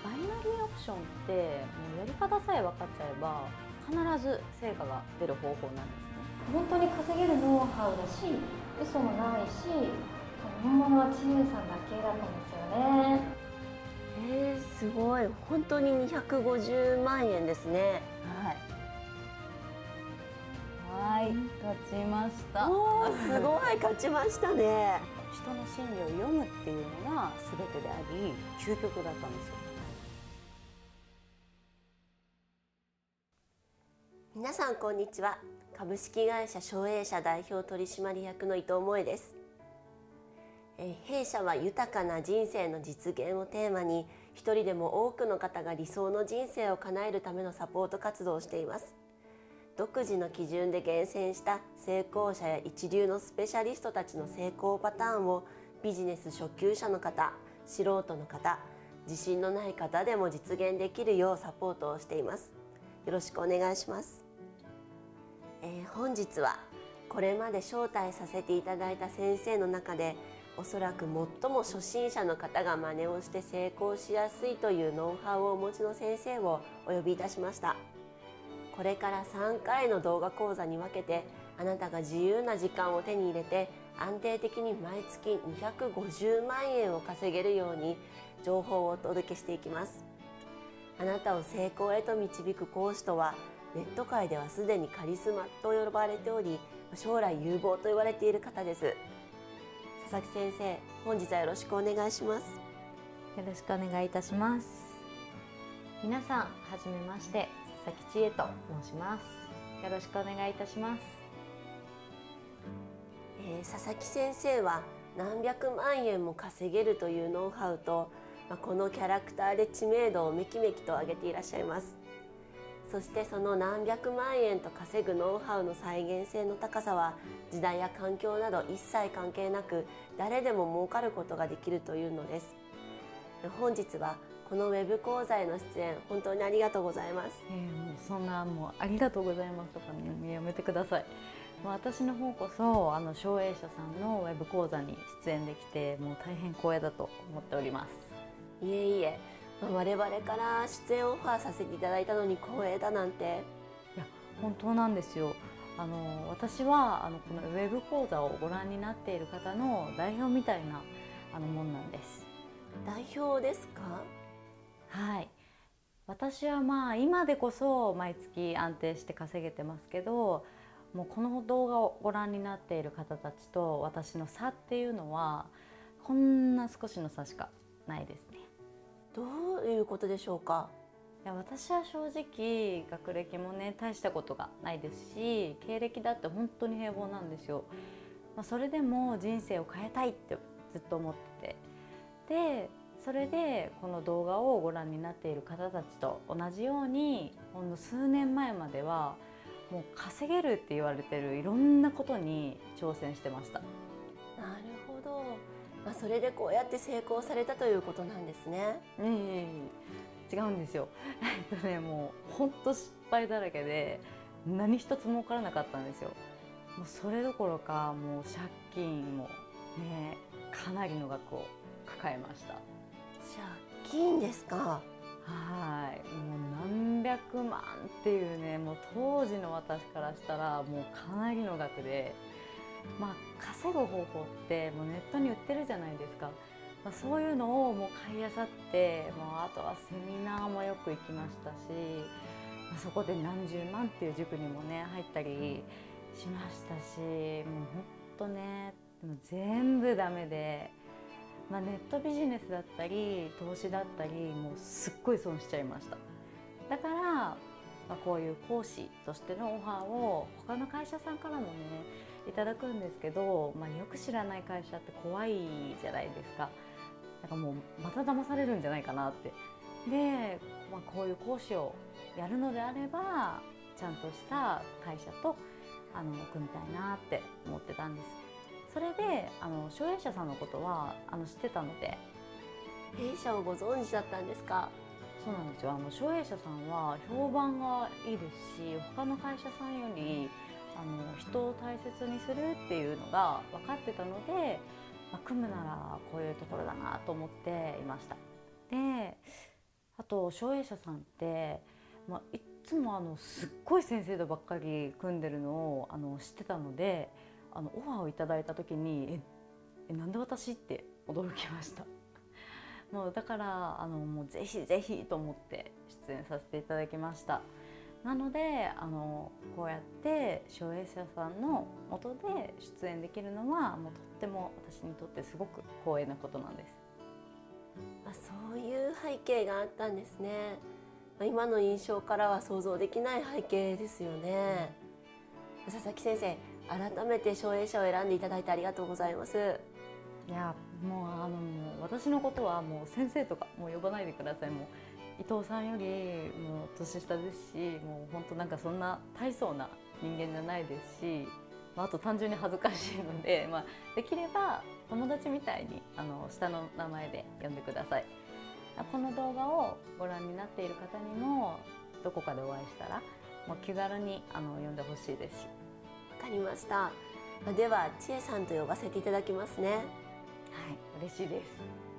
バイナリーオプションってもうやり方さえ分かっちゃえば必ず成果が出る方法なんですね。 本当に稼げるノウハウだし、嘘もないし、本物は知恵さんだけだったんですよね。 すごい。本当に250万円ですね。 はい、勝ちました。 おー、すごい、勝ちましたね。 人の心理を読むっていうのが全てであり究極だったんですよ。 皆さんこんにちは。株式会社奨栄社代表取締役の伊藤萌です。弊社は豊かな人生の実現をテーマに、一人でも多くの方が理想の人生を叶えるためのサポート活動をしています。独自の基準で厳選した成功者や一流のスペシャリストたちの成功パターンをビジネス初級者の方、素人の方、自信のない方でも実現できるようサポートをしています。よろしくお願いします。本日はこれまで招待させていただいた先生の中でおそらく最も初心者の方が真似をして成功しやすいというノウハウをお持ちの先生をお呼びいたしました。これから3回の動画講座に分けて、あなたが自由な時間を手に入れて安定的に毎月250万円を稼げるように情報をお届けしていきます。あなたを成功へと導く講師とは、ネット界ではすでにカリスマと呼ばれており、将来有望と言われている方です。佐々木先生、本日はよろしくお願いします。 よろしくお願いいたします。皆さん、はじめまして、佐々木千恵と申します。よろしくお願いいたします。 佐々木先生は何百万円も稼げるというノウハウと、このキャラクターで知名度をめきめきと上げていらっしゃいます。そしてその何百万円と稼ぐノウハウの再現性の高さは、時代や環境など一切関係なく誰でも儲かることができるというのです。本日はこのウェブ講座への出演、本当にありがとうございます。 もうそんなありがとうございますとかね、やめてください。私の方こそ奨栄社さんのウェブ講座に出演できて、もう大変光栄だと思っております。 いえいえ、我々から出演オファーさせていただいたのに光栄だなんて。 いや、本当なんですよ。私はこのウェブ講座をご覧になっている方の代表みたいなもんなんです。 代表ですか？ はい。私は今でこそ毎月安定して稼げてますけど、もうこの動画をご覧になっている方たちと私の差っていうのはこんな少しの差しかないですね。 どういうことでしょうか？ いや、私は正直学歴もね大したことがないですし、経歴だって本当に平凡なんですよ。それでも人生を変えたいってずっと思ってて、でそれでこの動画をご覧になっている方たちと同じように、ほんの数年前まではもう稼げるって言われてるいろんなことに挑戦してました。 なるほど、それでこうやって成功されたということなんですね。 違うんですよ。もう本当失敗だらけで何一つ儲からなかったんですよ。もうそれどころか、もう借金もねかなりの額を抱えました。 借金ですか？ はい、もう何百万っていうね、もう当時の私からしたらもうかなりの額で、稼ぐ方法ってもうネットに売ってるじゃないですか。そういうのをもう買い漁って、あとはセミナーもよく行きましたし、そこで何十万っていう塾にもね入ったりしましたし、もうほんとね、もう全部ダメで、ネットビジネスだったり投資だったり、もうすっごい損しちゃいました。だから、こういう講師としてのオファーを他の会社さんからもねいただくんですけど、よく知らない会社って怖いじゃないですか。だからもうまた騙されるんじゃないかなって。で、こういう講師をやるのであればちゃんとした会社と組みたいなって思ってたんです。それで奨栄社さんのことは知ってたので。 弊社をご存知だったんですか？ そうなんですよ。奨栄社さんは評判がいいですし、他の会社さんより人を大切にするっていうのが分かってたので、組むならこういうところだなと思っていました。で、 あと照映者さんって、いっつもすっごい先生とばっかり組んでるのを知ってたので、オファーをいただいた時になんで私って驚きましたもうだからもうぜひぜひと思って出演させていただきました。なのでこうやって照映者さんの下で出演できるのはもうとっても私にとってすごく光栄なことなんです。 そういう背景があったんですね。今の印象からは想像できない背景ですよね。佐々木先生、改めて照映者を選んでいただいてありがとうございます。 いやもう私のことはもう先生とかもう呼ばないでください。もう伊藤さんよりもう年下ですし、もう本当なんかそんな大層な人間じゃないですし、あと単純に恥ずかしいので、できれば友達みたいに下の名前で呼んでください。この動画をご覧になっている方にもどこかでお会いしたらもう気軽に呼んでほしいですし。 わかりました。では千恵さんと呼ばせていただきますね。 はい、嬉しいです。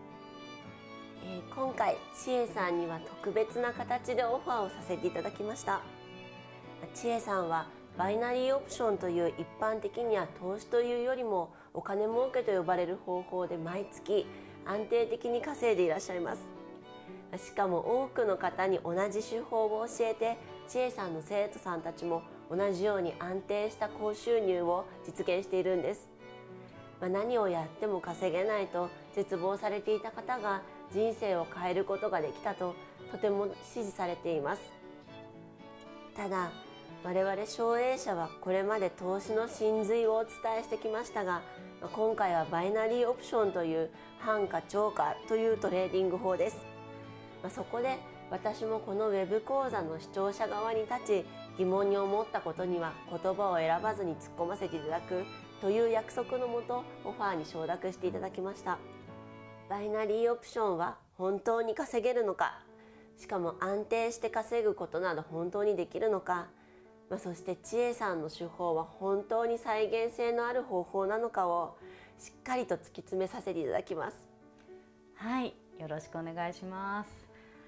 今回千恵さんには特別な形でオファーをさせていただきました。千恵さんはバイナリーオプションという一般的には投資というよりもお金儲けと呼ばれる方法で毎月安定的に稼いでいらっしゃいます。しかも多くの方に同じ手法を教えて、千恵さんの生徒さんたちも同じように安定した高収入を実現しているんです。何をやっても稼げないと絶望されていた方が人生を変えることができたととても支持されています。ただ我々照映者はこれまで投資の真髄をお伝えしてきましたが、今回はバイナリーオプションという半価超価というトレーディング法です。そこで私もこのウェブ講座の視聴者側に立ち、疑問に思ったことには言葉を選ばずに突っ込ませていただくという約束のもとオファーに承諾していただきました。バイナリーオプションは本当に稼げるのか、しかも安定して稼ぐことなど本当にできるのか、そして千恵さんの手法は本当に再現性のある方法なのかをしっかりと突き詰めさせていただきます。 はい、よろしくお願いします。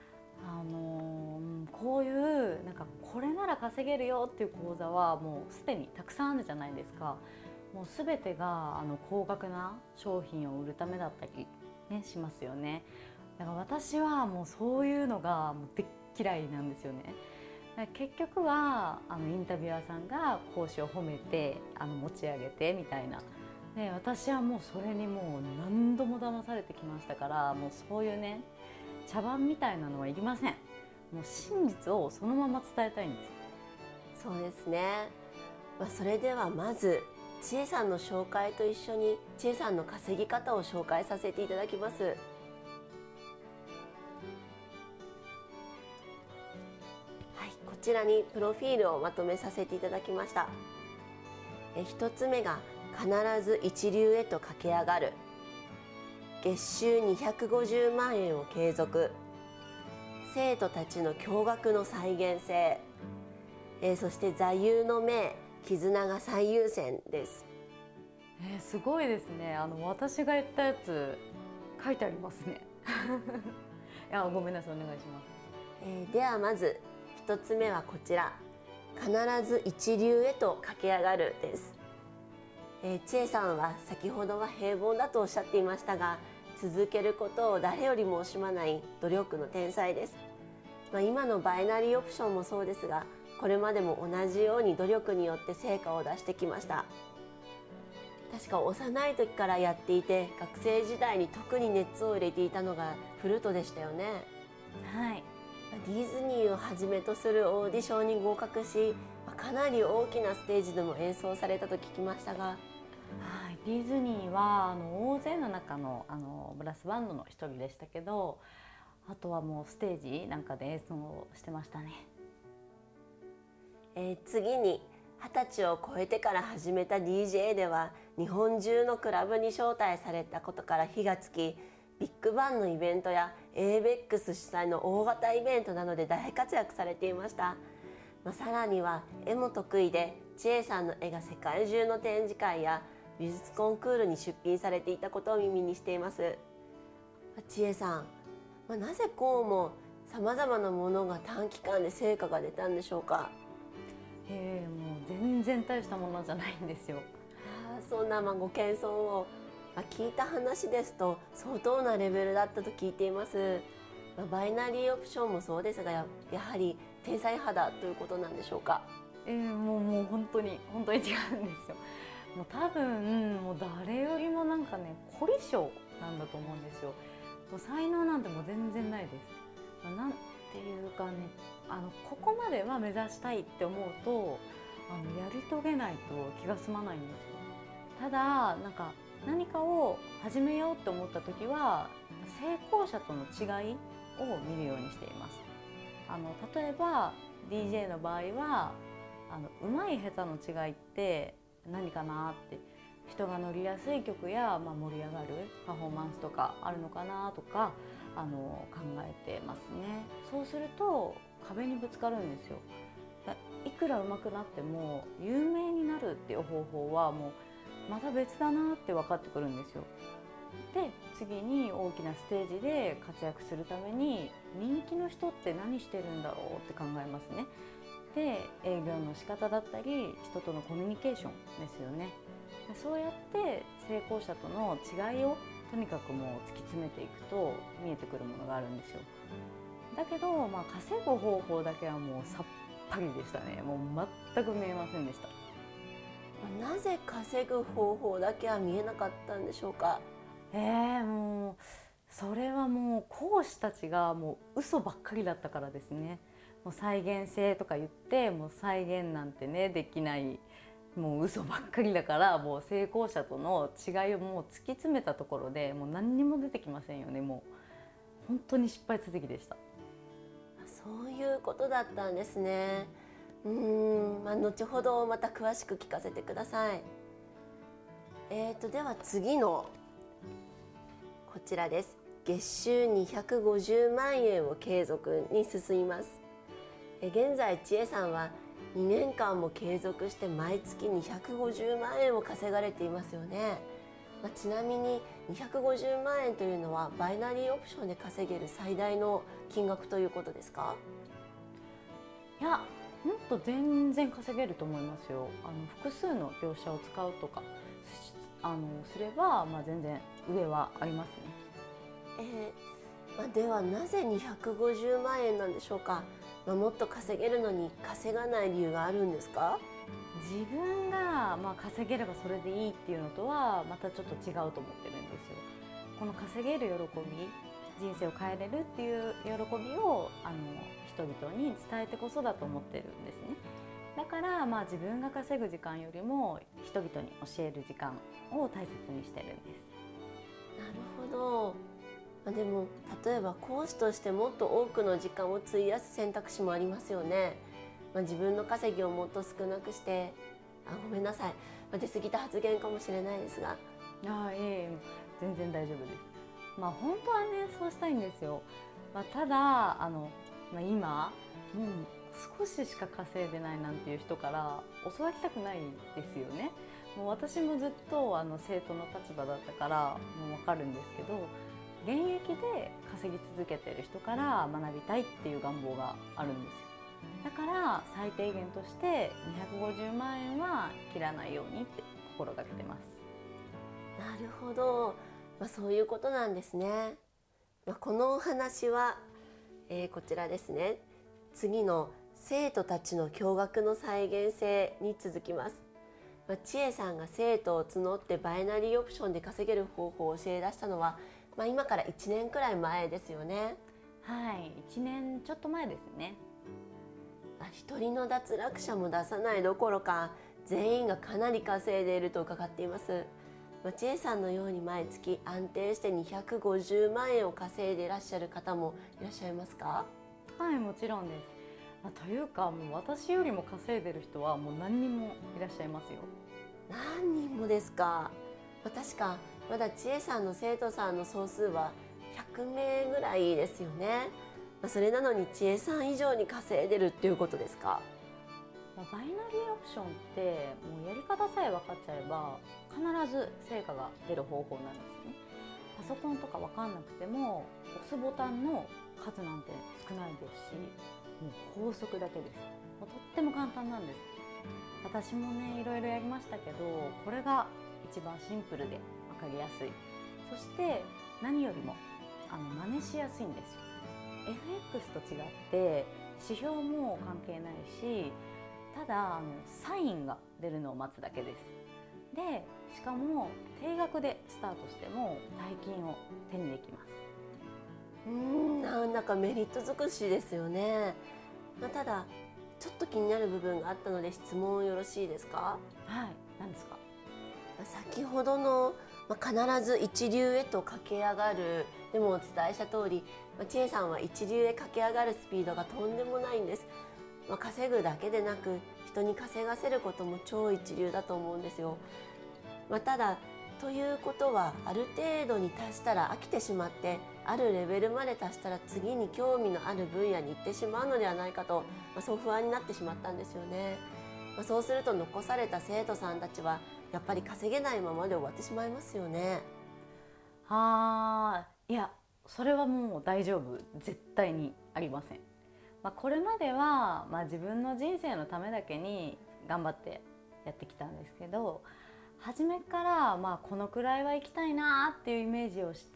こういうなんかこれなら稼げるよっていう講座はもうすでにたくさんあるじゃないですか。もうすべてが高額な商品を売るためだったりねしますよね。だから私はもうそういうのがもうでっ嫌いなんですよね。結局はインタビュアーさんが講師を褒めて持ち上げてみたいな。で私はもうそれにもう何度も騙されてきましたから、もうそういうね茶番みたいなのはいりません。もう真実をそのまま伝えたいんです。 そうですね。それではまず千恵さんの紹介と一緒に千恵さんの稼ぎ方を紹介させていただきます。こちらにプロフィールをまとめさせていただきました。一つ目が必ず一流へと駆け上がる、月収250万円を継続、生徒たちの驚愕の再現性、そして座右の銘、絆が最優先です。 すごいですね。私が言ったやつ書いてありますねいやごめんなさい、お願いします。 ではまず一つ目はこちら、必ず一流へと駆け上がるです。千恵さんは先ほどは平凡だとおっしゃっていましたが、続けることを誰よりも惜しまない努力の天才です。今のバイナリーオプションもそうですが、これまでも同じように努力によって成果を出してきました。確か幼い時からやっていて、学生時代に特に熱を入れていたのがフルートでしたよね。 はい。 ディズニーをはじめとするオーディションに合格し、かなり大きなステージでも演奏されたと聞きましたが、 はい、ディズニーは大勢の中のブラスバンドの一人でしたけど、あとはもうステージなんかで演奏してましたね。 次に20歳を超えてから始めた DJ では日本中のクラブに招待されたことから火がつき、ビッグバンのイベントや ABEX 主催の大型イベントなどで大活躍されていました。さらには絵も得意で、千恵さんの絵が世界中の展示会や美術コンクールに出品されていたことを耳にしています。千恵さん、なぜこうもさまざまなものが短期間で成果が出たんでしょうか？ もう全然大したものじゃないんですよ。 そんなご謙遜を、聞いた話ですと相当なレベルだったと聞いています。バイナリーオプションもそうですが、やはり天才肌ということなんでしょうか？ もう本当に違うんですよ。もう多分もう誰よりも凝り性なんだと思うんですよ。もう才能なんてもう全然ないです。なんていうかね、ここまでは目指したいって思うとやり遂げないと気が済まないんですよ。ただ何かを始めようって思った時は成功者との違いを見るようにしています。例えば DJ の場合は上手い下手の違いって何かなって、人が乗りやすい曲や、盛り上がるパフォーマンスとかあるのかなとか考えてますね。そうすると壁にぶつかるんですよ。いくら上手くなっても有名になるっていう方法はもうまた別だなって分かってくるんですよ。で次に大きなステージで活躍するために人気の人って何してるんだろうって考えますね。で営業の仕方だったり人とのコミュニケーションですよね。そうやって成功者との違いをとにかくもう突き詰めていくと見えてくるものがあるんですよ。だけど、稼ぐ方法だけはもうさっぱりでしたね。もう全く見えませんでした。 なぜ稼ぐ方法だけは見えなかったんでしょうか？ もうそれはもう講師たちがもう嘘ばっかりだったからですね。もう再現性とか言ってもう再現なんてねできない、もう嘘ばっかりだから、もう成功者との違いをもう突き詰めたところでもう何にも出てきませんよね。もう本当に失敗続きでした。 そういうことだったんですね。後ほどまた詳しく聞かせてください。では次のこちらです。月収250万円を継続に進みます。現在千恵さんは2年間も継続して毎月250万円を稼がれていますよね。ちなみに250万円というのはバイナリーオプションで稼げる最大の金額ということですか？ いや、もっと全然稼げると思いますよ。複数の業者を使うとかすれば、全然上はありますね。 ではなぜ250万円なんでしょうか？もっと稼げるのに稼がない理由があるんですか？ 自分が稼げればそれでいいっていうのとはまたちょっと違うと思ってるんですよ。この稼げる喜び、人生を変えれるっていう喜びを人々に伝えてこそだと思ってるんですね。だから自分が稼ぐ時間よりも人々に教える時間を大切にしてるんです。 なるほど。でも例えば講師としてもっと多くの時間を費やす選択肢もありますよね。自分の稼ぎをもっと少なくしてごめんなさい、出過ぎた発言かもしれないですが。 全然大丈夫です。本当はねそうしたいんですよ。ただ今もう少ししか稼いでないなんていう人から教わりたくないですよね。もう私もずっと生徒の立場だったからもう分かるんですけど、現役で稼ぎ続けてる人から学びたいっていう願望があるんですよ。だから最低限として250万円は切らないようにって心がけてます。 なるほど、そういうことなんですね。このお話は、こちらですね。次の生徒たちの驚愕の再現性に続きます。千恵さんが生徒を募ってバイナリーオプションで稼げる方法を教え出したのは、今から1年くらい前ですよね。 はい、1年ちょっと前ですね。 一人の脱落者も出さないどころか全員がかなり稼いでいると伺っています。千恵さんのように毎月安定して250万円を稼いでいらっしゃる方もいらっしゃいますか？ はい、もちろんです。というかもう私よりも稼いでる人はもう何人もいらっしゃいますよ。 何人もですか？確かまだ千恵さんの生徒さんの総数は100名ぐらいですよね。それなのに千恵さん以上に稼いでるっていうことですか？ バイナリーオプションってもうやり方さえ分かっちゃえば必ず成果が出る方法なんですね。 ソコンとか分かんなくても押すボタンの数なんて少ないですし、もう高速だけです。もうとっても簡単なんです。私もねいろいろやりましたけど、これが一番シンプルで分かりやすい。そして何よりも真似しやすいんですよ。 FX と違って指標も関係ないし、ただサインが出るのを待つだけです。でしかも定額でスタートしても大金を手にできます。 なんだかメリット尽くしですよね。ただちょっと気になる部分があったので質問よろしいですか？ はい、何ですか？ 先ほどの、必ず一流へと駆け上がるでもお伝えした通り、千恵さんは一流へ駆け上がるスピードがとんでもないんです。稼ぐだけでなく人に稼がせることも超一流だと思うんですよ。ただということはある程度に達したら飽きてしまって、あるレベルまで達したら次に興味のある分野に行ってしまうのではないかと、そう不安になってしまったんですよね。そうすると残された生徒さんたちはやっぱり稼げないままで終わってしまいますよね。 いや、それはもう大丈夫、絶対にありません。これまでは、自分の人生のためだけに頑張ってやってきたんですけど、初めからこのくらいは行きたいなっていうイメージをして、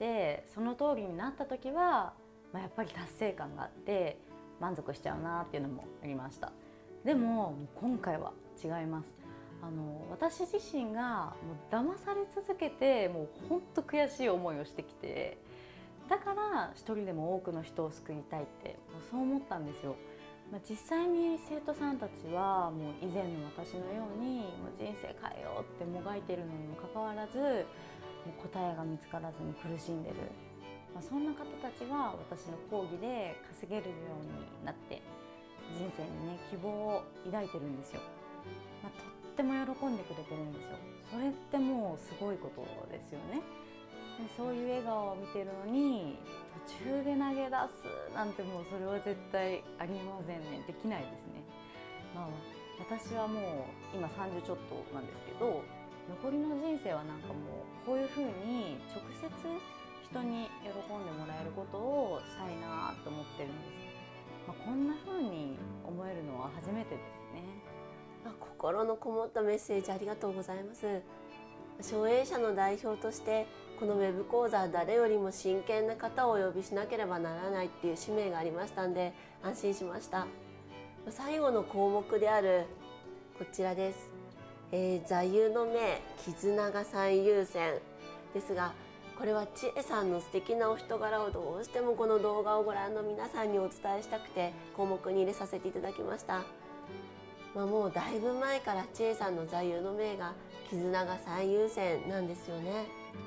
その通りになった時は、やっぱり達成感があって満足しちゃうなっていうのもありました。でも今回は違います。私自身がもう騙され続けて、もう本当悔しい思いをしてきて、だから一人でも多くの人を救いたいってそう思ったんですよ。実際に生徒さんたちはもう以前の私のようにもう人生変えようってもがいているのにもかかわらず、もう答えが見つからずに苦しんでる、そんな方たちが私の講義で稼げるようになって人生にね希望を抱いてるんですよ。とっても喜んでくれてるんですよ。それってもうすごいことですよね。でそういう笑顔を見てるのに途中で投げ出すなんて、もうそれは絶対ありませんね。できないですね。私はもう今30ちょっとなんですけど、残りの人生はなんかもうこういう風に直接人に喜んでもらえることをしたいなと思ってるんです。こんな風に思えるのは初めてですね。 心のこもったメッセージありがとうございます。奨励者の代表としてこのウェブ講座は誰よりも真剣な方をお呼びしなければならないっていう使命がありましたんで安心しました。最後の項目であるこちらです。座右の銘絆が最優先ですが、これは千恵さんの素敵なお人柄をどうしてもこの動画をご覧の皆さんにお伝えしたくて項目に入れさせていただきました。もうだいぶ前から千恵さんの座右の銘が絆が最優先なんですよね。 はい、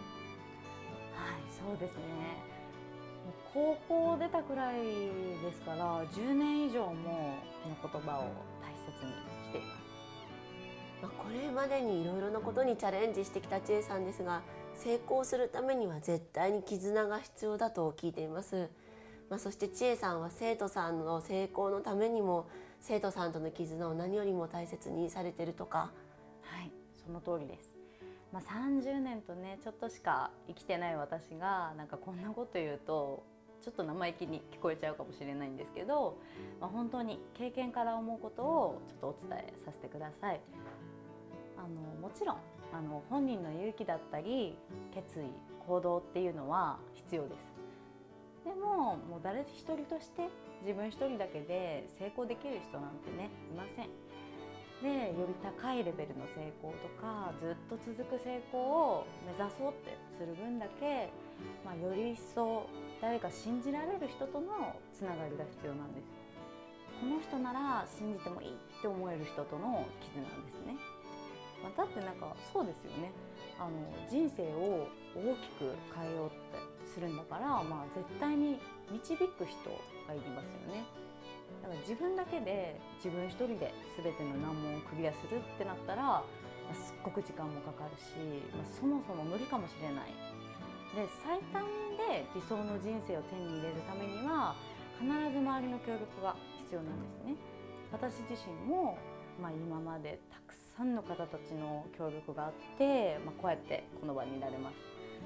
そうですね。高校出たくらいですから10年以上もこの言葉を大切にしています。 これまでにいろいろなことにチャレンジしてきた千恵さんですが、成功するためには絶対に絆が必要だと聞いています。そして千恵さんは生徒さんの成功のためにも生徒さんとの絆を何よりも大切にされているとか。 はい、その通りです。30年とねちょっとしか生きてない私がなんかこんなこと言うとちょっと生意気に聞こえちゃうかもしれないんですけど、本当に経験から思うことをちょっとお伝えさせてください。もちろん本人の勇気だったり決意行動っていうのは必要です。でももう誰一人として自分一人だけで成功できる人なんてねいません。でより高いレベルの成功とかずっと続く成功を目指そうってする分だけ、より一層誰か信じられる人とのつながりが必要なんです。この人なら信じてもいいって思える人との絆ですね。だってなんかそうですよね。人生を大きく変えようってするんだから、絶対に導く人がいりますよね。だから自分だけで自分一人で全ての難問をクリアするってなったら、すっごく時間もかかるし、そもそも無理かもしれない。で最短で理想の人生を手に入れるためには必ず周りの協力が必要なんですね。私自身も、今までたくさんの方たちの協力があって、こうやってこの場にいられます。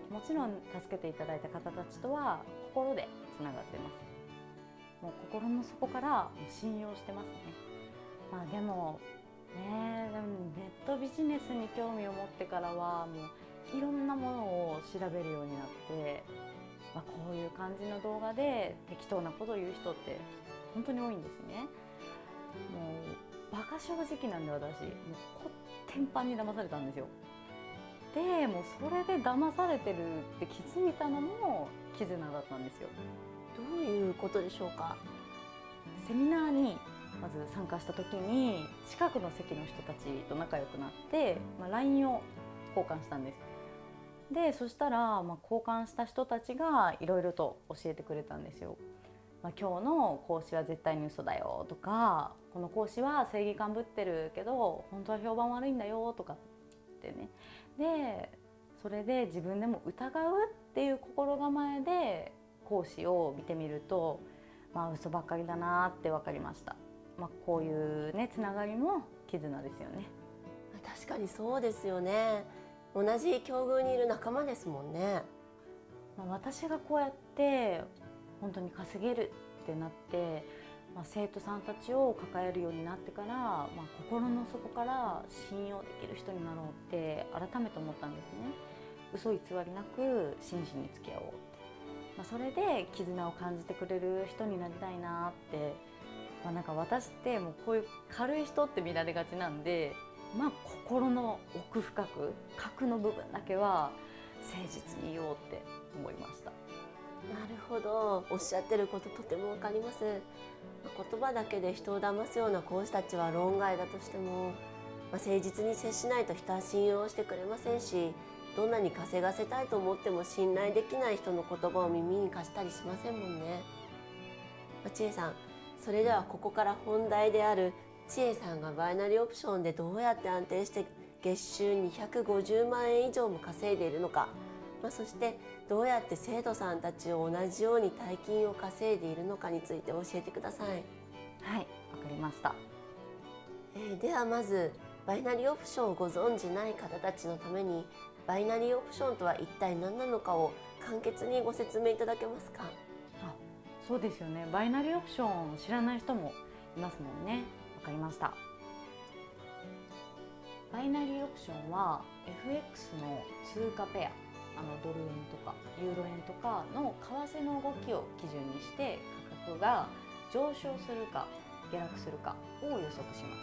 もちろん助けていただいた方たちとは心でつながってます。もう心の底から信用してますね。でもね、ネットビジネスに興味を持ってからはもういろんなものを調べるようになって、こういう感じの動画で適当なことを言う人って本当に多いんですね。もうバカ正直なんで、私もうこってんぱんに騙されたんですよ。でもうそれで騙されてるって気づいたのも絆だったんですよ。 どういうことでしょうか？ セミナーにまず参加した時に近くの席の人たちと仲良くなって、LINE を交換したんです。でそしたら、交換した人たちがいろいろと教えてくれたんですよ。今日の講師は絶対に嘘だよとか、この講師は正義感ぶってるけど本当は評判悪いんだよとかってね。でそれで自分でも疑うっていう心構えで講師を見てみると、嘘ばっかりだなって分かりました。こういうねつながりも絆ですよね。 確かにそうですよね。同じ境遇にいる仲間ですもんね。 私がこうやって本当に稼げるってなって、生徒さんたちを抱えるようになってから、心の底から信用できる人になろうって改めて思ったんですね。嘘偽りなく真摯に付き合おうって、それで絆を感じてくれる人になりたいなって、私ってもうこういう軽い人って見られがちなんで、心の奥深く核の部分だけは誠実に言おうって思いました。 なるほど、おっしゃってることとてもわかります。言葉だけで人を騙すような講師たちは論外だとしても、誠実に接しないと人は信用してくれませんし、どんなに稼がせたいと思っても信頼できない人の言葉を耳に貸したりしませんもんね。千恵さん、それではここから本題である千恵さんがバイナリーオプションでどうやって安定して月収250万円以上も稼いでいるのか、そしてどうやって生徒さんたちを同じように大金を稼いでいるのかについて教えてください。 はい、わかりました。 ではまずバイナリーオプションをご存じない方たちのために、バイナリーオプションとは一体何なのかを簡潔にご説明いただけますか？ そうですよね。バイナリーオプションを知らない人もいますもんね。わかりました。バイナリーオプションは FX の通貨ペア、ドル円とかユーロ円とかの為替の動きを基準にして価格が上昇するか下落するかを予測します。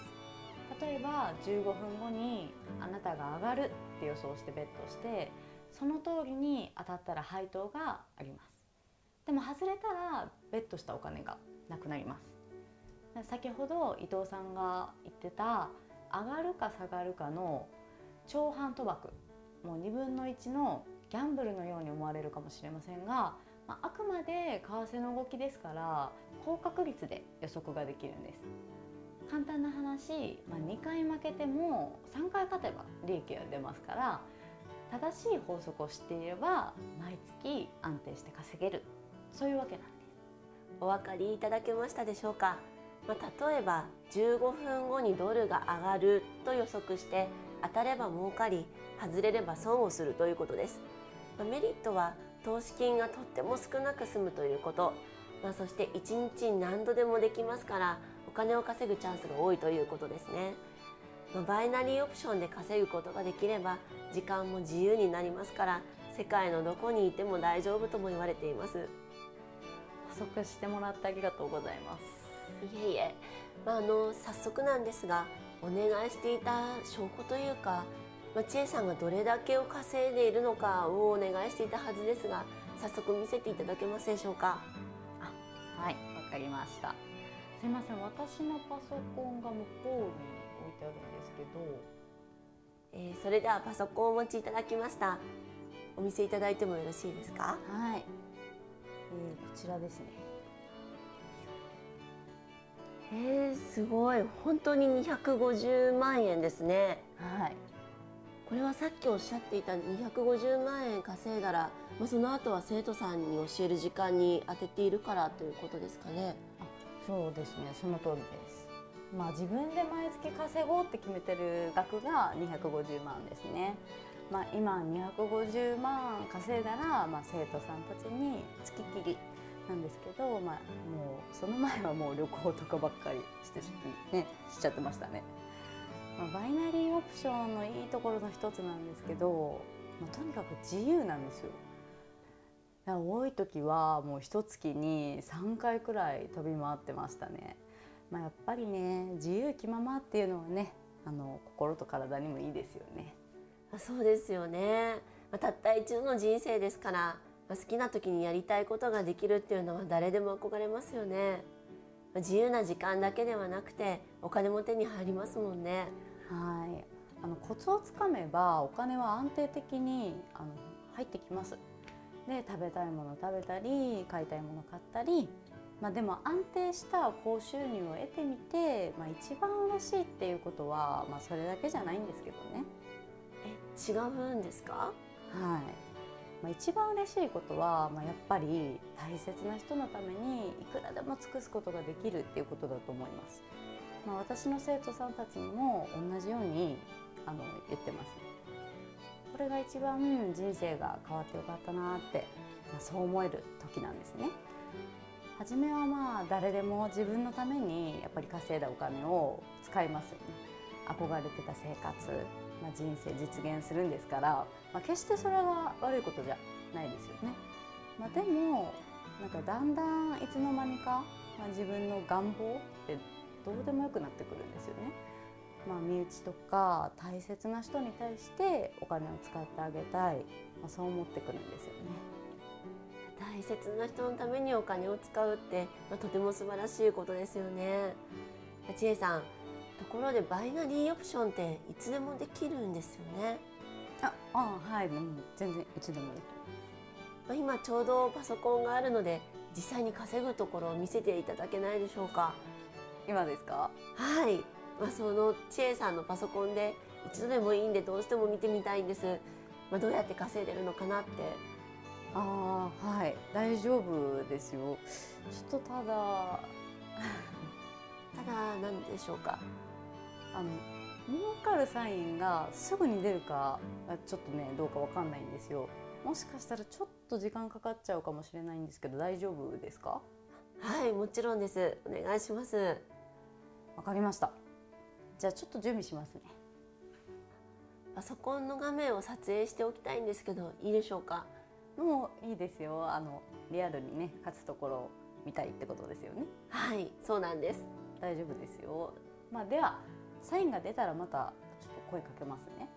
例えば15分後にあなたが上がるって予想してベットして、その通りに当たったら配当があります。でも外れたらベットしたお金がなくなります。先ほど伊藤さんが言ってた上がるか下がるかの長反賭博、もう2分の1のギャンブルのように思われるかもしれませんが、あくまで為替の動きですから高確率で予測ができるんです。簡単な話、2回負けても3回勝てば利益が出ますから、正しい法則を知っていれば毎月安定して稼げる、そういうわけなんです。 お分かりいただけましたでしょうか？例えば15分後にドルが上がると予測して、当たれば儲かり外れれば損をするということです。メリットは投資金がとっても少なく済むということ、そして1日に何度でもできますからお金を稼ぐチャンスが多いということですね。バイナリーオプションで稼ぐことができれば時間も自由になりますから、世界のどこにいても大丈夫とも言われています。 補足してもらってありがとうございます。 いえいえ、早速なんですが、お願いしていた証拠というか、千恵さんがどれだけを稼いでいるのかをお願いしていたはずですが、早速見せていただけますでしょうか？ はい、わかりました。すいません、私のパソコンが向こうに置いてあるんですけど、 それではパソコンをお持ちいただきました。お見せいただいてもよろしいですか？ はい、こちらですね。 すごい、本当に250万円ですね。 はい。 これはさっきおっしゃっていた250万円稼いだら、その後は生徒さんに教える時間に当てているからということですかね？ そうですね、その通りです。自分で毎月稼ごうって決めてる額が250万ですね。 今250万稼いだら、生徒さんたちに付きっきりなんですけど、もうその前はもう旅行とかばっかりしちゃってましたね。バイナリーオプションのいいところの一つなんですけど、とにかく自由なんですよ。多い時はもう一月に3回くらい飛び回ってましたね。やっぱりね、自由気ままっていうのはね、心と体にもいいですよね。 そうですよね。たった一度の人生ですから、好きな時にやりたいことができるっていうのは誰でも憧れますよね。自由な時間だけではなくてお金も手に入りますもんね。 はい、コツをつかめばお金は安定的に入ってきます。で、食べたいもの食べたり買いたいもの買ったり、でも安定した高収入を得てみて、一番嬉しいっていうことは、それだけじゃないんですけどね。 違うんですか？ はい、一番嬉しいことは、やっぱり大切な人のためにいくらでも尽くすことができるっていうことだと思います。私の生徒さんたちにも同じように言ってます。これが一番人生が変わってよかったなって、そう思える時なんですね。初めは誰でも自分のためにやっぱり稼いだお金を使いますよね。憧れてた生活、人生実現するんですから、決してそれは悪いことじゃないですよね。でもだんだんいつの間にか、自分の願望ってどうでもよくなってくるんですよね。身内とか大切な人に対してお金を使ってあげたい、そう思ってくるんですよね。 大切な人のためにお金を使うって、とても素晴らしいことですよね。千恵さん、ところでバイナリーオプションっていつでもできるんですよね。 はい、全然いつでもいいと。今ちょうどパソコンがあるので実際に稼ぐところを見せていただけないでしょうか？ 今ですか？ はい、その千恵さんのパソコンで一度でもいいんでどうしても見てみたいんです。どうやって稼いでるのかなって。 はい、大丈夫ですよ。ちょっとただ何でしょうか？ 儲かるサインがすぐに出るかちょっとね、どうかわかんないんですよ。もしかしたらちょっと時間かかっちゃうかもしれないんですけど、大丈夫ですか？ はい、もちろんです。お願いします。 わかりました。じゃあちょっと準備しますね。 パソコンの画面を撮影しておきたいんですけど、いいでしょうか？ もういいですよ。リアルにね、勝つところを見たいってことですよね。 はい、そうなんです。 大丈夫ですよ。ではサインが出たらまたちょっと声かけますね。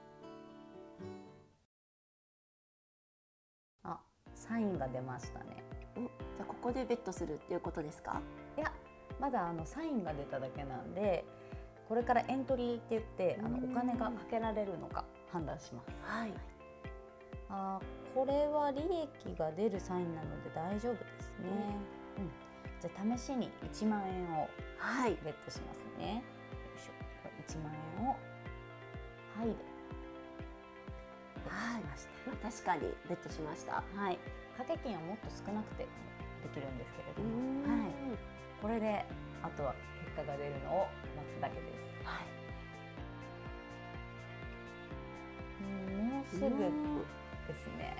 サインが出ましたね。 じゃあここでベットするっていうことですか？ いや、まだサインが出ただけなんで、これからエントリーって言ってお金がかけられるのか判断します。 はい。 これは利益が出るサインなので大丈夫ですね。じゃあ試しに1万円をベットしますね。よいしょ。これ1万円をはいでベットしました。 確かにベットしました。 はい。掛け金はもっと少なくてできるんですけれども、これであとは結果が出るのを待つだけです。もうすぐですね。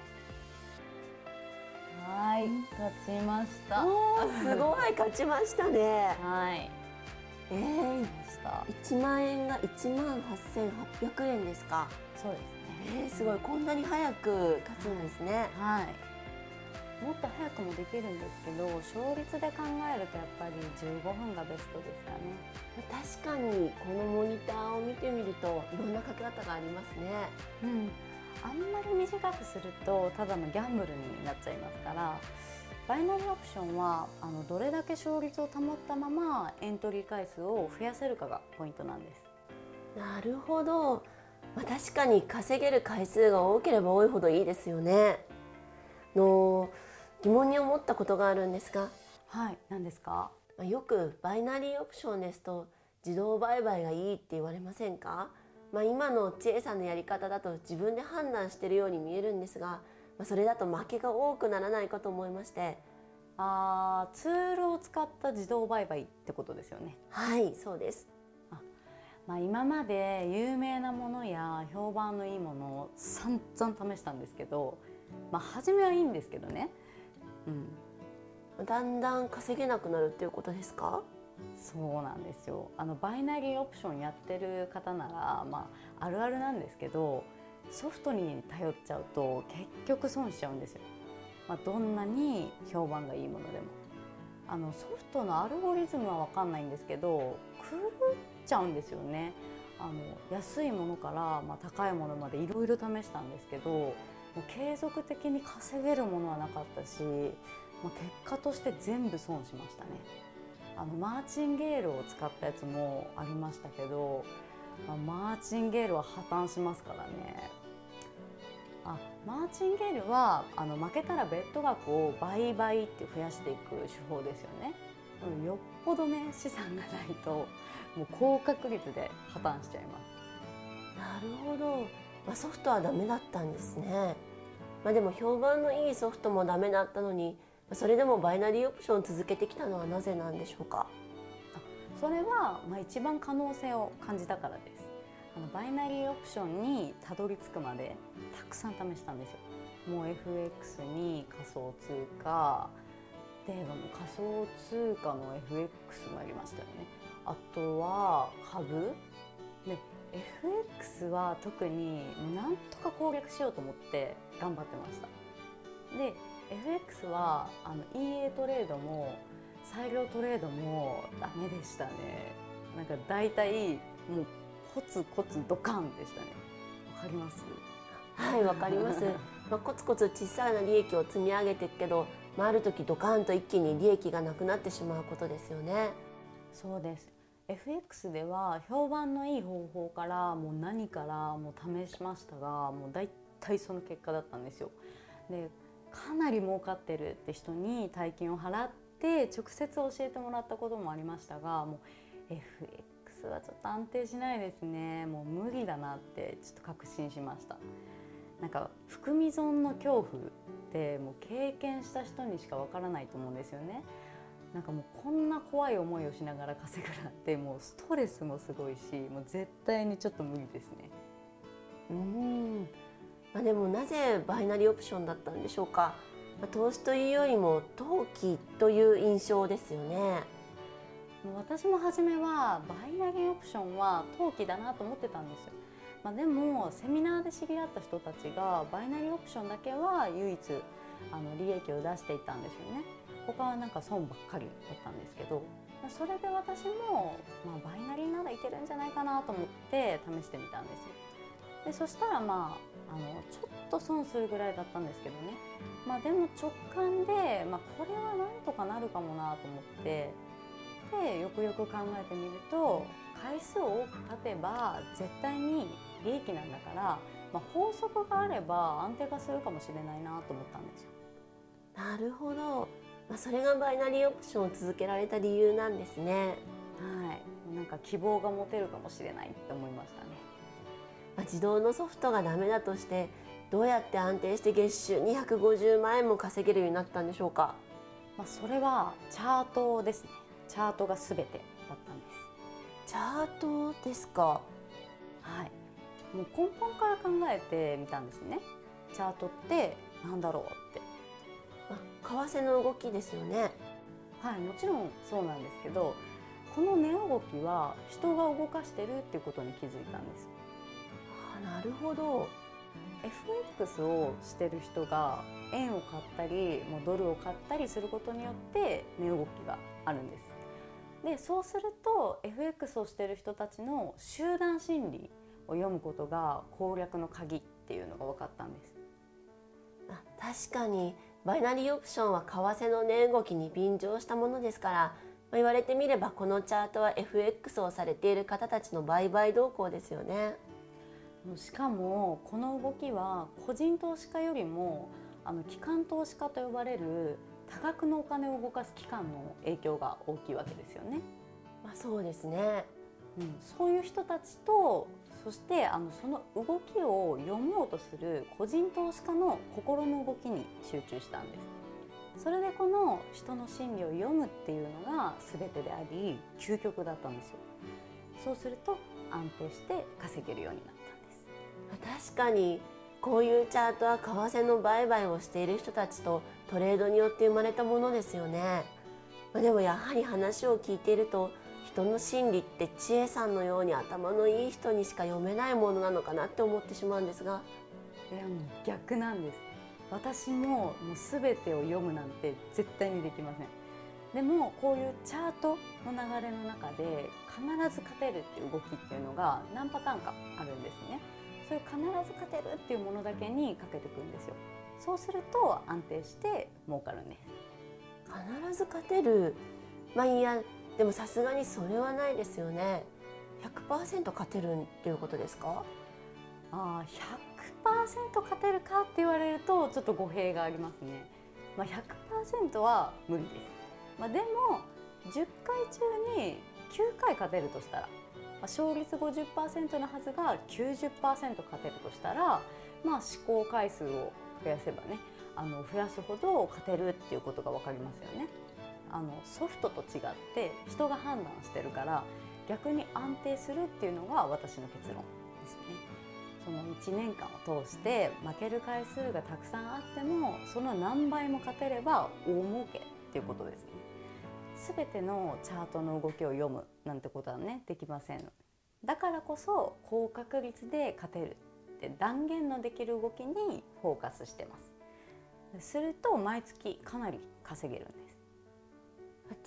はい、勝ちました。 すごい勝ちましたね。 はい。 1万円が18,800円ですか？ そうですね。 すごい、こんなに早く勝つんですね。 はい。もっと早くもできるんですけど、勝率で考えるとやっぱり15分がベストですかね。 確かにこのモニターを見てみるといろんなかけ方がありますね。 あんまり短くするとただのギャンブルになっちゃいますから、バイナリーオプションはどれだけ勝率を保ったままエントリー回数を増やせるかがポイントなんです。 なるほど。確かに稼げる回数が多ければ多いほどいいですよね。疑問に思ったことがあるんですが。 はい、何ですか？ よくバイナリーオプションですと自動売買がいいって言われませんか？今の千恵さんのやり方だと自分で判断しているように見えるんですが、それだと負けが多くならないかと思いまして。 ツールを使った自動売買ってことですよね。 はい、そうです。 今まで有名なものや評判のいいものを散々試したんですけど、初めはいいんですけどね、 だんだん稼げなくなるっていうことですか？ そうなんですよ。バイナリーオプションやってる方なら、あるあるなんですけど、ソフトに頼っちゃうと結局損しちゃうんですよ。どんなに評判がいいものでもソフトのアルゴリズムは分かんないんですけど、狂っちゃうんですよね。安いものから、高いものまでいろいろ試したんですけど、もう継続的に稼げるものはなかったし、結果として全部損しましたね。マーチンゲールを使ったやつもありましたけど、マーチンゲールは破綻しますからね。マーチンゲールは負けたらベッド額を倍々って増やしていく手法ですよね。よっぽどね資産がないともう高確率で破綻しちゃいます。 なるほど、ソフトはダメだったんですね。でも評判のいいソフトもダメだったのに、それでもバイナリーオプションを続けてきたのはなぜなんでしょうか？ それは、一番可能性を感じたからです。バイナリーオプションにたどり着くまでたくさん試したんですよ。もう FX に仮想通貨で、も仮想通貨の FX もありましたよね。あとは株で、 FX は特になんとか攻略しようと思って頑張ってました。で FX はEA トレードも裁量トレードもダメでしたね。だいたいもうコツコツドカンでしたね。わかります？ はい、わかります。コツコツ小さな利益を積み上げていくけど、ある時ドカンと一気に利益がなくなってしまうことですよね。 そうです。 FX では評判のいい方法からもう何からもう試しましたが、もうだいたいその結果だったんですよ。でかなり儲かってるって人に大金を払って直接教えてもらったこともありましたが、もう FX はちょっと安定しないですね。もう無理だなってちょっと確信しました。含み損の恐怖ってもう経験した人にしかわからないと思うんですよね。もうこんな怖い思いをしながら稼ぐなんて、もうストレスもすごいし、もう絶対にちょっと無理ですね。 でもなぜバイナリーオプションだったんでしょうか？投資というよりも投機という印象ですよね。 私も初めはバイナリーオプションは投機だなと思ってたんですよ。でもセミナーで知り合った人たちがバイナリーオプションだけは唯一利益を出していたんですよね。他は損ばっかりだったんですけど、それで私も、バイナリーならいけるんじゃないかなと思って試してみたんですよ。でそしたらちょっと損するぐらいだったんですけどね。でも直感で、これはなんとかなるかもなと思って、でよくよく考えてみると、回数を多く勝てば絶対に利益なんだから、法則があれば安定化するかもしれないなと思ったんですよ。 なるほど、それがバイナリーオプションを続けられた理由なんですね。 はい、希望が持てるかもしれないって思いましたね。 自動のソフトがダメだとして、どうやって安定して月収250万円も稼げるようになったんでしょうか？ それはチャートですね。チャートが全てだったんです。 チャートですか？ はい、もう根本から考えてみたんですね。チャートってなんだろうって。 為替の動きですよね。 はい、もちろんそうなんですけど、この値動きは人が動かしてるっていうことに気づいたんです。 なるほど。 FX をしてる人が円を買ったりドルを買ったりすることによって値動きがあるんです。でそうすると FX をしてる人たちの集団心理を読むことが攻略の鍵っていうのが分かったんです。 確かにバイナリーオプションは為替の値動きに便乗したものですから、言われてみればこのチャートは FX をされている方たちの売買動向ですよね。 しかもこの動きは個人投資家よりも機関投資家と呼ばれる多額のお金を動かす機関の影響が大きいわけですよね。 そうですね。 そういう人たちと、そしてその動きを読もうとする個人投資家の心の動きに集中したんです。それでこの人の心理を読むっていうのが全てであり究極だったんですよ。そうすると安定して稼げるようになったんです。 確かにこういうチャートは為替の売買をしている人たちとトレードによって生まれたものですよね。でもやはり話を聞いていると、人の心理って千恵さんのように頭のいい人にしか読めないものなのかなって思ってしまうんですが。 いやもう逆なんです。私も全てを読むなんて絶対にできません。でもこういうチャートの流れの中で必ず勝てるっていう動きっていうのが何パターンかあるんですね。そういう必ず勝てるっていうものだけにかけていくんですよ。そうすると安定して儲かるんです。 必ず勝てる。いやでもさすがにそれはないですよね。100% 勝てるっていうことですか ？100% 勝てるかって言われるとちょっと語弊がありますね。100% は無理です。でも10回中に9回勝てるとしたら、勝率 50% のはずが 90% 勝てるとしたら、試行回数を増やせばね、増やすほど勝てるっていうことが分かりますよね。ソフトと違って人が判断してるから逆に安定するっていうのが私の結論ですね。その1年間を通して負ける回数がたくさんあってもその何倍も勝てれば大儲けっていうことですね。全てのチャートの動きを読むなんてことはねできません。だからこそ高確率で勝てるって断言のできる動きにフォーカスしてます。すると毎月かなり稼げるんです。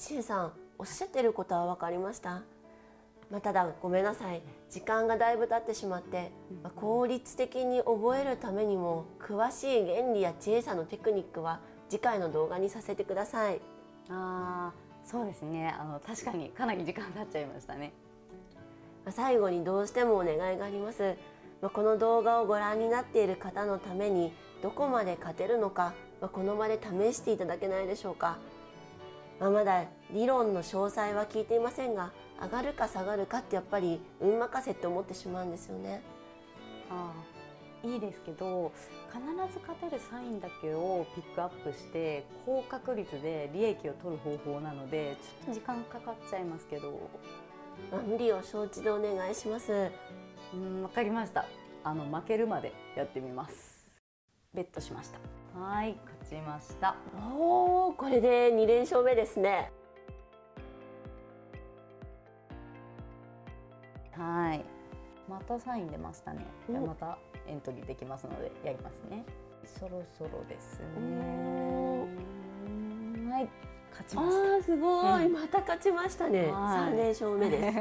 千恵さんおっしゃってることは分かりました。ただごめんなさい、時間がだいぶ経ってしまって、効率的に覚えるためにも詳しい原理や千恵さんのテクニックは次回の動画にさせてください。 そうですね。確かにかなり時間経っちゃいましたね。 最後にどうしてもお願いがあります。この動画をご覧になっている方のためにどこまで勝てるのか、この場で試していただけないでしょうか。まだ理論の詳細は聞いていませんが、上がるか下がるかってやっぱり運任せって思ってしまうんですよね。 いいですけど、必ず勝てるサインだけをピックアップして高確率で利益を取る方法なのでちょっと時間かかっちゃいますけど、 無理を承知でお願いします。 わかりました。負けるまでやってみます。ベットしました。はい、勝ちました。 これで2連勝目ですね。 はい、またサイン出ましたね。またエントリーできますのでやりますね。そろそろですね。はい、勝ちました。 すごい、また勝ちましたね。3連勝目です。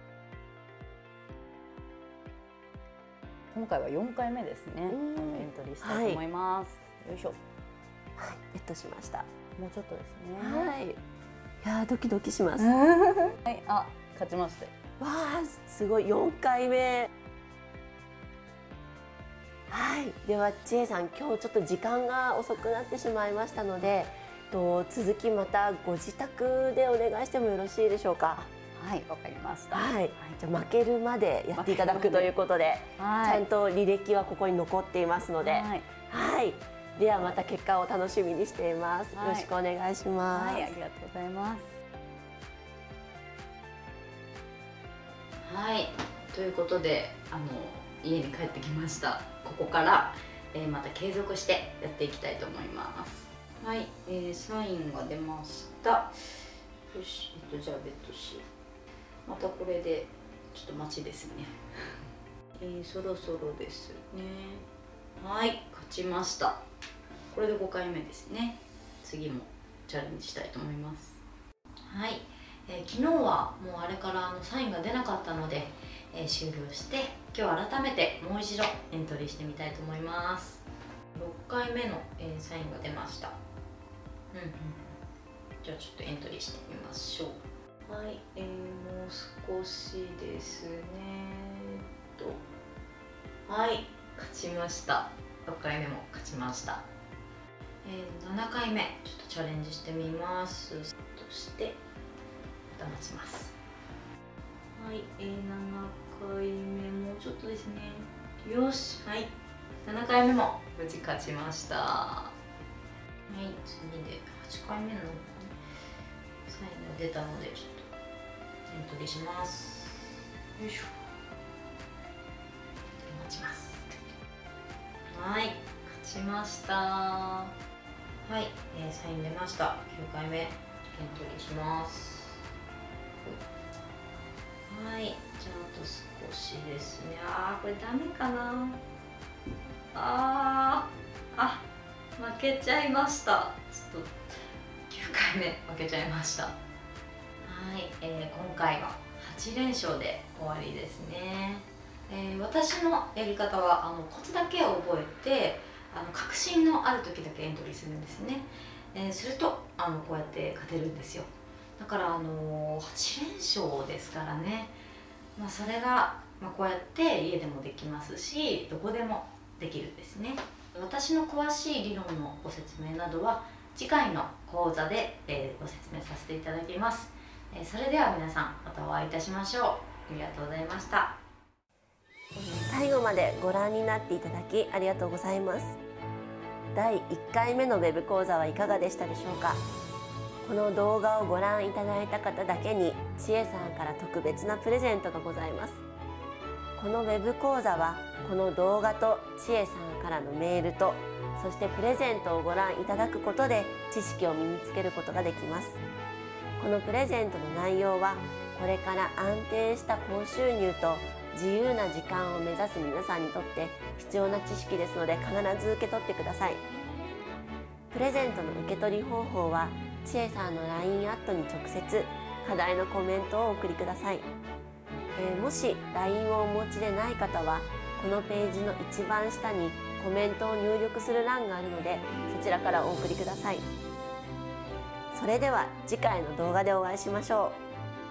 今回は4回目ですね。エントリーしたいと思います。よいしょ。 はい、ベットしました。 もうちょっとですね。 はい。いやドキドキします。 はい、勝ちました。 すごい4回目。はい、では千恵さん、今日ちょっと時間が遅くなってしまいましたので、続きまたご自宅でお願いしてもよろしいでしょうか。 はい、わかりました。 じゃあ負けるまでやっていただくということで、ちゃんと履歴はここに残っていますので、ではまた結果を楽しみにしています。よろしくお願いします。 ありがとうございます。ということで家に帰ってきました。ここから、また継続してやっていきたいと思います。はい、サインが出ました。よし、じゃあベットしよう。またこれでちょっと待ちですね。そろそろですね。はい、勝ちました。これで5回目ですね。次もチャレンジしたいと思います。はい、昨日はもうあれからサインが出なかったので、終了して今日改めてもう一度エントリーしてみたいと思います。6回目の、サインが出ました。じゃあちょっとエントリーしてみましょう。はい、もう少しですね。はい、勝ちました。6回目も勝ちました。7回目ちょっとチャレンジしてみます。そしてまた待ちます。はい、7回目もうちょっとですね。よし、はい、7回目も無事勝ちました。はい、次で8回目のサインが出たのでちょっとエントリーします。 よいしょ。持ちます。はい、勝ちました。はい、サイン出ました。9回目エントリーします。はい、じゃああと少しですね。これダメかな。負けちゃいました。ちょっと9回目負けちゃいました。はい、今回は8連勝で終わりですね。私のやり方はコツだけを覚えて確信のある時だけエントリーするんですね。するとこうやって勝てるんですよ。だから8連勝ですからね、それが、こうやって家でもできますし、どこでもできるんですね。私の詳しい理論のご説明などは次回の講座で、ご説明させていただきます。それでは皆さんまたお会いいたしましょう。ありがとうございました。 最後までご覧になっていただきありがとうございます。第1回目のウェブ講座はいかがでしたでしょうか。この動画をご覧いただいた方だけに千恵さんから特別なプレゼントがございます。このウェブ講座はこの動画と千恵さんからのメールと、そしてプレゼントをご覧いただくことで知識を身につけることができます。このプレゼントの内容はこれから安定した高収入と自由な時間を目指す皆さんにとって必要な知識ですので、必ず受け取ってください。プレゼントの受け取り方法は千恵さんの LINE アットに直接課題のコメントをお送りください。もし LINE をお持ちでない方はこのページの一番下にコメントを入力する欄があるので、そちらからお送りください。それでは次回の動画でお会いしましょ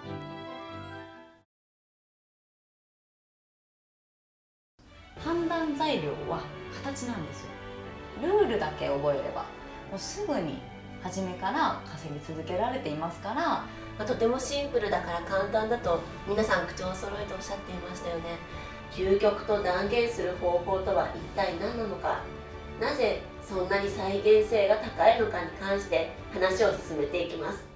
う。判断材料は形なんですよ。ルールだけ覚えればもうすぐに初めから稼ぎ続けられていますから、 とてもシンプルだから簡単だと皆さん口を揃えておっしゃっていましたよね。究極と断言する方法とは一体何なのか、なぜそんなに再現性が高いのかに関して話を進めていきます。